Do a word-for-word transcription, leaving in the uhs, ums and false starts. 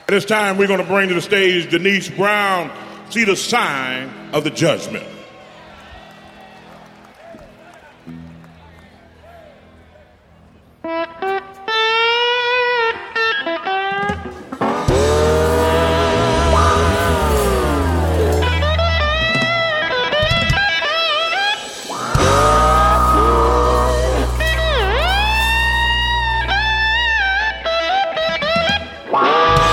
At this time, we're going to bring to the stage Denise Brown, See the Sign of the Judgment.